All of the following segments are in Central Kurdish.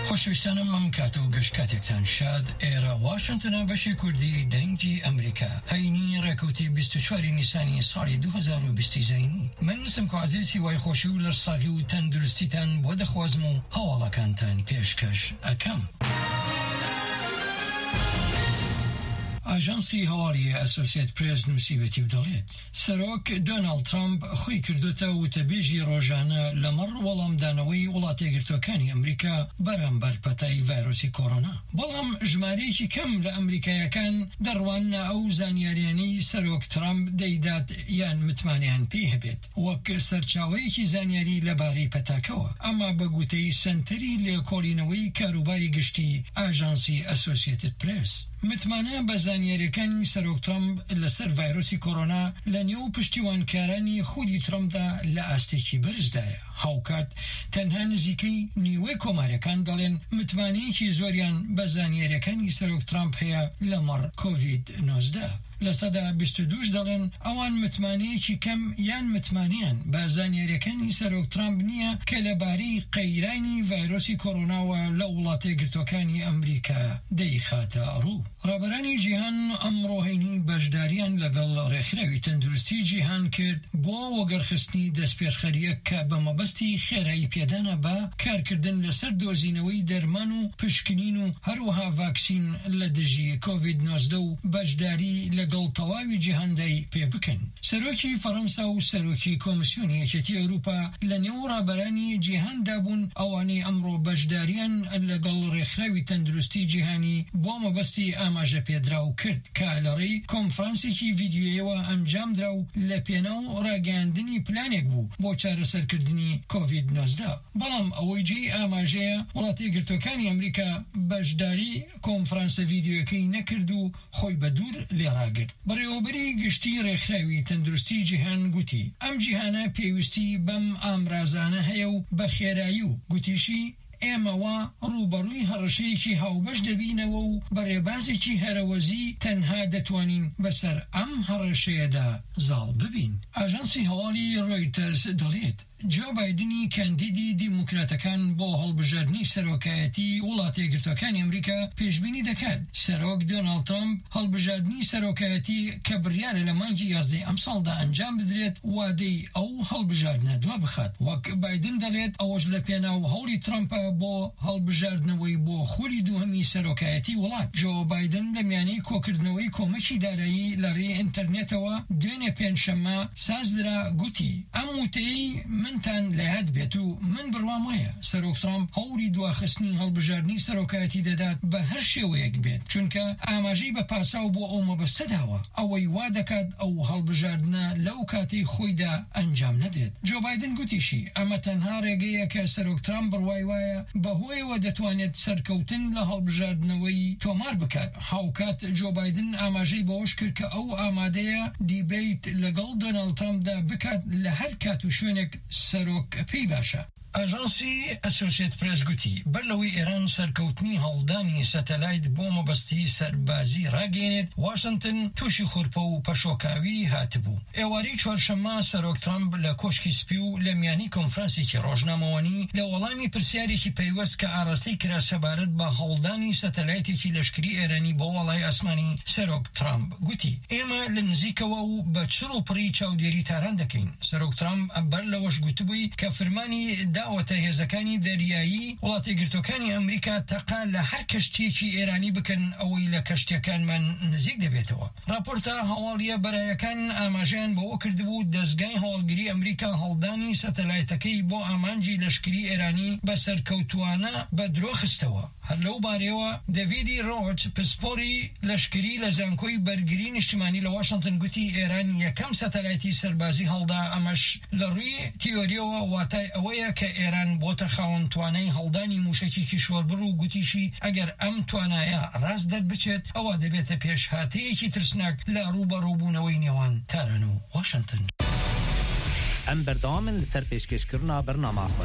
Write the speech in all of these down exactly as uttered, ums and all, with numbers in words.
خۆشەویستانم مەم کاتە و گەشت کاتێکتان شاد. ئێرە واشنتنە بەشی کوردی دەنگی ئەمریکا هەینی ڕێکەوتی بیست و چوار نیسانی ساڵی دوو هەزار و بیست زینی. من سم کازیسی وای خۆشی و لەرساغی و تەندروستیتان بۆ دەخوازم و هەواڵەکانتان پێشکەش ئەکەم. ئاژانسی هەواڵی ئەسۆسیێتد پرێس نووسیوەتی و دەڵێت سەرۆک دۆناڵد ترامپ خۆی کردوتە وتەبێژی ڕۆژانە لەمەڕ وەڵامدانەوەی وڵاتە یەکگرتووەکانی ئەمریکا بەرامبەر پەتای ڤایرۆسی کۆڕۆنا. بەڵام ژمارەیەکی کەم لە ئەمریکایەکان دەڕوانە ئەو زانیاریانەی سەرۆک ترامپ دەیدات یان متمانیان پێی هەبێت وەک سەرچاوەیەکی زانیاری لەبارەی پەتاکەوە، ئەمە بە گوتەی سەنتەری لێکۆڵینەوەی کاروباری گشتی ئاژانسی ئەسۆسیێتد پرێس. متمانە بە زانیاریەکانی سەرۆک ترامپ لەسەر ڤایرۆسی کۆڕۆنا لە نێو پشتیوانکارانی خودی ترامپدا لە ئاستێکی بەرزدایە. هاوکات تەنها نزیکەی نیوەی کۆمارەکان دەڵێن متمانەیەکی زۆریان بە زانیاریەکانی سەرۆک ترامپ هەیە لەمەڕ کۆڤید نۆزدە. لە سەدا بیست و دووش دەڵێن ئەوان متمانەیەکی کەم یان متمانیان بە زانیاریەکانی سەرۆک ترامپ نییە کە لەبارەی قەیرانی ڤایرۆسی کۆڕۆناوە لە وڵاتە یەکگرتووەکانی ئەمریکا دەیخاتە ڕوو. ڕابەرانی جیهان ئەمڕۆ هەینی بەشداریان لەگەڵ ڕێکخراوی تەندروستی جیهان کرد بۆ وەگەرخستنی دەستپێشخەریەک کە بە مەبەستی خێرایی پێدانە بە کارکردن لەسەر دۆزینەوەی دەرمان و پشکنین و هەروەها ڤاکسین لە دژی کۆڤید نۆزدە و بەشداری لەگەڵ تەواوی جیهاندای پێ بکەن. سەرۆکی فەڕەنسا و سەرۆکی کۆمیسیۆنی یەکێتی ئەوروپا لە نێو ڕابەرانی جیهاندا بوون ئەوانەی ئەمڕۆ بەشداریان لەگەڵ ڕێکخراوی تەندروستی جیهانی بۆ مەبەستی ئاماژە پێدراو کرد کە لەڕێی کۆنفرانسێکی ڤیدیۆیەوە ئەنجام درا و لە پێناو ڕاگەاندنی پلانێک بوو بۆ چارەسەرکردنی کۆڤید نۆزدە. بەڵام ئەوەی جێی ئاماژەیە وڵاتە یەکگرتووەکانی ئەمریکا بەشداری کۆنفرانسە ڤیدیۆیەکەی نەکرد و خۆی بە دوور لێڕاگرت. بەڕێوەبەری گشتی ڕێکخراوی تەندروستی جیهان گوتی ئەم جیهانە پێویستی بەم ئامرازانە هەیە و بە خێرایی و گوتیشی ئێمەوە ڕوبەڕووی هەڕەشەیەکی هاوبەش دەبینەوە و بەڕێبازێکی هەرەوەزی تەنها دەتوانین بەسەر ئەم هەڕەشەیەدا زاڵ ببین. ئاژانسی هەواڵی ڕۆیتەرز دەڵێت جو بایدنی کاندیدی دیموکراتەکان بۆ هەڵبژاردنی سەرۆکایەتی وڵاتە یەکگرتووەکانی ئەمریکا پێشبینی دەکات سەرۆک دۆناڵد ترامپ هەڵبژاردنی سەرۆکایەتی کە بڕیارە لە مانگی یازدەی ئەم ساڵدا ئەنجام بدرێت وادەی ئەو هەڵبژاردنە دوا بخات. وەک بایدن دەڵێت ئەوەش لە پێناو هەوڵی ترامپە بۆ هەڵبژاردنەوەی بۆ خولی دووهەمی سەرۆکایەتی وڵات. جو بایدن لە میانەی کۆکردنەوەی کۆمەکی دارایی لە ڕێی ئینتەرنێتەوە دوێنێ پێنجشەممە سازدرا گوتی ئەم وتەی منتان لە یاد بێت و من بڕوام وایە سەرۆک ترامپ هەوڵی دواخستنی هەڵبژاردنی سەرۆکایەتی دەدات بە هەر شێوەیەک بێت چونکە ئاماژەی بە پاساو بۆ ئەو مەبەستە داوە ئەوەی وا دەکات ئەو هەڵبژاردنە لەو کاتەی خۆیدا ئەنجام نەدرێت. جو بایدن گوتیشی ئەمە تەنها ڕێگەیە کە سەرۆک ترامپ بڕوای وایە بەهۆیەوە دەتوانێت سەرکەوتن لە هەڵبژاردنەوەی تۆمار بکات. هاوکات جو بایدن ئاماژەی بەوەش کرد کە ئەو ئامادەیە دیبیت لەگەڵ دۆناڵد ترامپدا بکات لە هەر کات و شوێنێک سەرۆک پێی باشە. ئاژانسی ئەسۆسیێتد پرێس گوتی بەر لەوەی ئێران سەرکەوتنی هەڵدانی سەتەلایت بۆ مەبەستی سەربازی ڕاگەێنێت واشنتن تووشی خورپە و پەشۆکاوی هاتبوو. ئێوارەی چوارشەممە سەرۆک ترامپ لە کۆشکی سپی و لە میانی کۆنفرانسێکی ڕۆژنامەوانی لە وەڵامی پرسیارێکی پەیوەست کە ئاڕاستەی کرا سەبارەت بە هەڵدانی سەتەلایتێکی لەشکری ئێرانی بۆ وەڵای ئاسمانی سەرۆک ترامپ گوتی ئێمە لە نزیکەوە و بە چڕ و پڕی چاودێری تاران دەکەین. سەرۆک ترامپ بەر لەوەش گوتبووی کە فرمانی داوەتە هێزەکانی دەریایی وڵاتە یەکگرتووەکانی ئەمریکا تەقا لە هەر کەشتێکی ئێرانی بکەن ئەوەی لە کەشتەکانمان نزیک دەبێتەوە. راپۆرتە هەواڵیە بەرایەکان ئاماژیان بەوە کردبوو دەستگای هەواڵگیری ئەمریکا هەڵدانی سەتەلایتەکەی بۆ ئامانجی لەشکری ئێرانی بەسەرکەوتوانە بە درۆ خستەوە. هەر لەو بارەوە دەڤیدی ڕۆچ پسپۆری لەشکری لە زانکۆی بەرگری نیشتیمانی لە واشنتن گوتی ئێران یەکەم سەتەلایتی سەربازی هەڵدا ئەمەش لە ڕووی تیۆریەوە واتای ئەوەیە کە ئێران بۆتە خاوەن توانای هەڵدانی موشکی کیشوەربڕ و گوتیشی ئەگەر ئەم توانایە ڕاست دەربچێت ئەوە دەبێتە پێشهاتەیەکی ترسناک لە ڕوبەڕووبوونەوەی نێوان تاران و واشنتن. ئەم بەردەوامن لەسەر پێشکەشکردنا بەرنامەخۆ.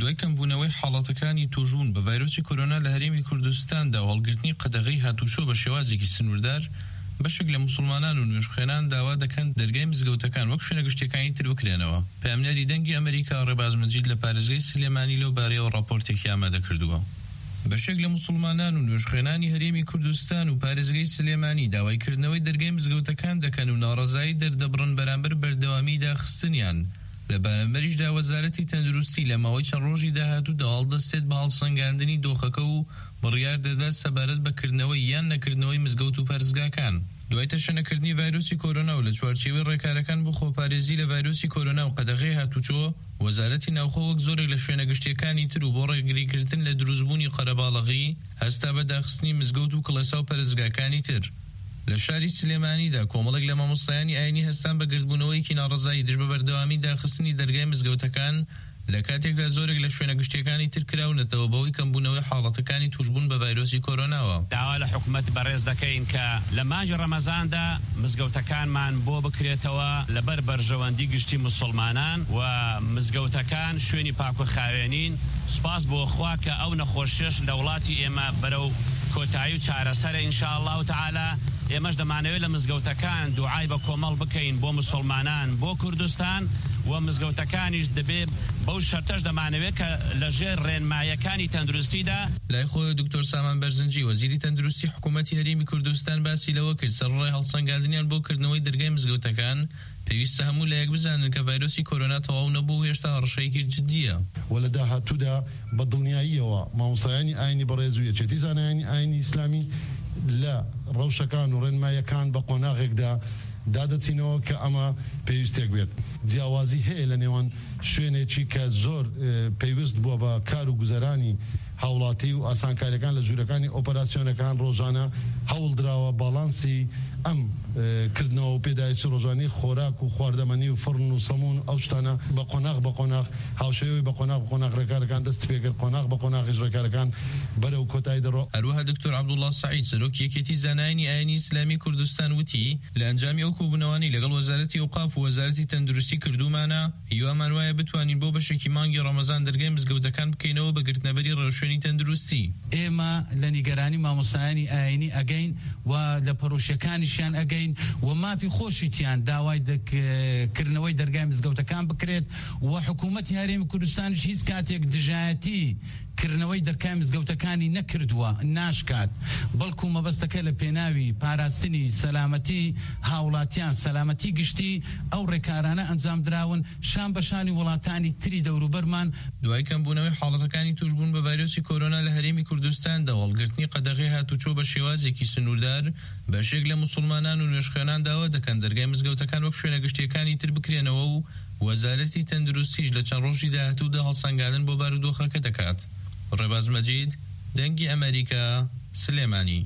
دوای کەمبوونەوەی حاڵەتەکانی توژبوون بە ڤایرۆسی کۆرۆنا لە هەرێمی کوردستاندا و هەڵگرتنی قەدەغەی هاتوچۆ بە شێوازێکی سنووردار بەشێک لە موسڵمانان و نوێژخێنان داوا دەکەن دەرگای مزگەوتەکان وەک شوێنە گشتیەکانی تر بکرێنەوە. پەیامنەری دەنگی ئەمریکا ڕێباز مەجید لە پارێزگای سلێمانی لەو بارەیەوە ڕاپۆرتێکی ئامادە کردووە. بەشێک لە موسڵمانان و نوێژخێنانی هەرێمی کوردستان و پارێزگای سلێمانی داوایکردنەوەی دەرگای مزگەوتەکان دەکەن و ناڕەزایی دەردەبڕن بەرامبەر بەردەوامی داخستنیان. لە بەرامبەریشدا وەزارەتی تەندروستی لە ماوەی چەند ڕۆژی داهاتوودا هەڵدەستێت بە هەڵسەنگاندنی دۆخەکە و بڕیار دەدات سەبارەت بەکردنەوەی یان نەکردنەوەی مزگەوت و پەرزگاکان. دوای تەشەنەکردنی ڤایرۆسی کۆرۆنا و لە چوارچێوەی ڕێکارەکان بۆ خۆپارێزی لە ڤایرۆسی کۆرۆنا و قەدەغەی هاتوچۆ، وەزارەتی ناوخۆ وەک زۆرێک لە شوێنە گشتیەکانی تر و بۆ ڕێگریکردن لە دروستبوونی قەرەباڵغی هەستا بە داخستنی مزگەوت و کڵەسا و پەرزگاکانی تر. لە شاری سلێمانیدا کۆمەڵێک لە مامۆستایانی ئاینی هەستان بە گردبوونەوەیکی ناڕەزایی دژ بە بەردەوامی داخستنی دەرگای مزگەوتەکان لە کاتێکدا زۆرێک لە شوێنە گشتیەکانی تر کراونەتەوە بەوەی کەمبوونەوەی حاڵەتەکانی توشبوون بە ڤایرۆسی کۆرۆناوە. داوا لە حکوومەت بەڕێز دەکەین کە لە مانگی ڕەمەزاندا مزگەوتەکانمان بۆ بکرێتەوە لەبەر بەرژەوەندی گشتی موسڵمانان و مزگەوتەکان شوێنی پاک و خاوێنین. سپاس بۆ خوا کە ئەو نەخۆشیش لە وڵاتی ئێمە بەرەو کۆتایی و چارەسەرە ئینشاءالله تعالی. ئێمەش دەمانەوێت لە مزگەوتەکان دوعای بە کۆمەڵ بکەین بۆ موسڵمانان بۆ کوردستان و مزگەوتەکانیش دەبێت بەو شەرتەش دەمانەوێت کە لەژێر ڕێنمایەکانی تەندروستیدا. لای خۆی دکتۆر سامان بەرزنجی وەزیری تەندروستی حکوومەتی هەرێمی کوردستان باسی لەوە کرد سەرڕای هەڵسەنگاندنیان بۆ کردنەوەی دەرگای مزگەوتەکان پێویستە هەموو لە یەک بزانن کە ڤایرۆسی کۆرۆنا تەواو نەبوو هێشتا هەڕەشەیەکی جددیە. وە لە داهاتوودا بە دڵنیاییەوە مامۆستایانی ئاینی بەڕێز و یەکێتی زانایانی ئاینی ئیسلامی لە ڕەوشەکان و ڕێنمایەکان بە قۆناغێکدا دادەچینەوە کە ئەمە پێویستێک بێت. جیاوازی هەیە لە نێوان شوێنێکی کە زۆر پێویست بووە بە کار و گوزەرانی هاوڵاتی و ئاسانکاریەکان لە ژوورەکانی ئۆپەراسیۆنەکان ڕۆژانە هەوڵ درراوە باڵانسی ئەم کردنەوە و پێداویستی ڕۆژانی خۆراک و خواردەمەنی و فڕن و سەمون ئەو شتانە بە قۆناغ بە قۆناغ هاوشێوەی بە قۆناغ قۆناغ ڕێکارەکان دەست پێکرد قۆناغ بە قۆناغیش ڕێکارەکان بەرەو کۆتایی دەڕۆ. هەروەها دکتۆر عەبدوڵڵا سەعید سەرۆکی یەکێتی زانایانی ئاینی ئیسلامی کوردستان وتی لە ئەنجامی ئەو کۆبوونەوانی لەگەڵ وەزارەتی ئەوقاف و وەزارەتی تەندروستی کردومانە هیوامان وایە بتوانین بۆ بەشێکی مانگی ڕەمەزان دەرگای مزگەوتەکان بکەینەوە بە گرتنەبەری ڕێوشوێنی تەندروستی. ئێمە لە نیگەرانی مامۆستایانی ئاینی ئەگەین و لە پەرۆشیەکانیشیان ئەگەین و مافی خۆشیتیان داوای کردنەوەی دەرگای مزگەوتەکان بکرێت و حکوومەتی هەرێمی کوردستانیش هیچ کاتێک دژایەتی کردنەوەی دەرگای مزگەوتەکانی نەکردووە ناشکات بەڵکو مەبەستەکە لە پێناوی پاراستنی سەلامەتی هاوڵاتیان سەلامەتی گشتی ئەو ڕێکارانە ئەنجام دراون شان بەشانی وڵاتانی تری دەوروبەرمان. دوای کەمبوونەوەی حاڵەتەکانی توشبوون بە ڤایرۆسی کۆرۆنا لە هەرێمی کوردستاندا هەڵگرتنی قەدەغەی هاتوچۆ بە شێوازێکی سنووردار بەشێک لە موسڵمانان و نوێژخێنان داوا دەکەن دەرگای مزگەوتەکان وەک شوێنە گشتیەکانی تر بکرێنەوە و وەزارەتی تەندروستیش لە چەند ڕۆژی داهاتوودا هەڵسەنگاندن بۆ بارودۆخەکە دەکات. ڕێباز مەجید دەنگی ئەمریکا سلێمانی.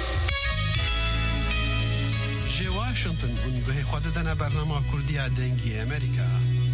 ژێ واشنگتن گوێی خوا دەدەنە بەرنامە کوردیە دەنگی ئەمریکا.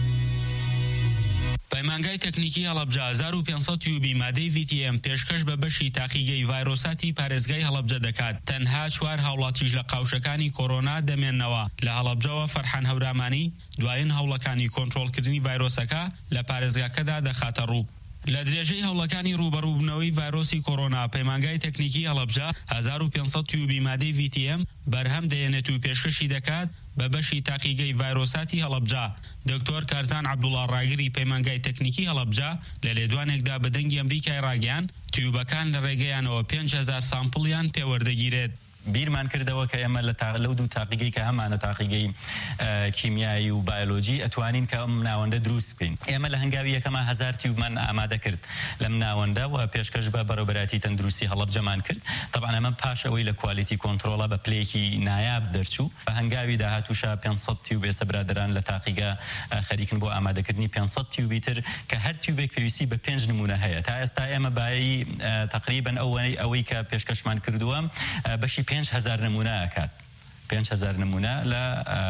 پەیمانگای تەکنیکی هەڵەبجە هەزار و پێنجسەد تیوبی مادەی وی تی ئێم پێشکەش بە بەشی تاقیگەی ڤایرۆساتی پارێزگای هەڵەبجە دەکات. تەنها چوار هاوڵاتیش لە قاوشەکانی کۆرۆنا دەمێننەوە. لە هەڵەبجەوە فەرحان هەورامانی دوایین هەوڵەکانی کۆنتڕۆڵکردنی ڤایرۆسەکە لە پارێزگاکەدا دەخاتە ڕوو. لە درێژەی هەوڵەکانی ڕوبەڕووبوونەوەی ڤایرۆسی کۆرۆنا پەیمانگای تەکنیکی هەڵەبجە هەزار و پێنجسەد تیوبی مادەی وی تی ئێم بەرهەم دەیەنێت و پێشکەشی دەکات بە بەشی تاقیگەی ڤایرۆساتی هەڵەبجە. دکتۆر کارزان عەبدوڵڵا ڕاگری پەیمانگای تەکنیکی هەڵەبجە لە لێدوانێکدا بە دەنگی ئەمریکای ڕاگەیان تیوبەکان لە ڕێگەیانەوە پێنج هەزار سامپڵیان پێوەردەگیرێت. بیرمان کردەوە کە ئێمە لە دوو تاقیگەی کە هەمانە تاقیگەی کیمیایی و بایۆلۆجی ئەتوانین کە ئەم ناوەندە دروست بکەین. ئێمە لە هەنگاوی یەکەمە هەزار تیوبمان ئامادە کرد لەم ناوەندە و پێشکەش بە بەڕێوەبەراتی تەندروستی هەڵەبجەمان کرد. طبعا ئەمە پاش ئەوەی لە کوالیتی کۆنتڕۆڵە بە پلەیەکی نایاب دەرچوو. بە هەنگاوی داهاتووشە پێنجسەد تیوب ئێستا برادەران لە تاقیگە خەریکن بۆ ئامادەکردنی پێنجسەد تیوبی تر کە هەر تیوبێک پێویستی بە پێنج نمونە هەیە. تا ئێستا ئێمە بای تقریبا ئەوەی ئەوەی کە پێشکەشمان کردووە بەشی پێنج هەزار نمونە ئەکات. پێنج هەزار نمونە لە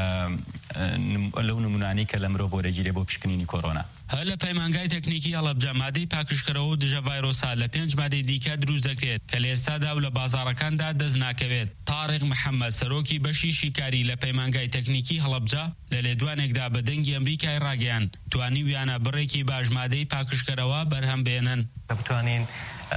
لەو نمونانی کە لە مرۆڤ بۆ رێگیری بۆ پشکنینی کۆرۆنا. هەر لە پەیمانگای تەکنیکی هەڵەبجە مادەی پاکشکەرەوە و دژە ڤایرۆسا لە پێنج مادەی دیکە دروست دەکرێت کە لە ئێستادا و لە بازاڕەکاندا دەست ناکەوێت. تاڕق محەممەد سەرۆکی بەشی شیکاری لە پەیمانگای تەکنیکی هەڵەبجە لە لێدوانێکدا بە دەنگی ئەمریکای ڕاگەیاند توانی ویانە بڕێکی باش مادەی پاکشکەرەوە بەرهەم بێنن. بتوانین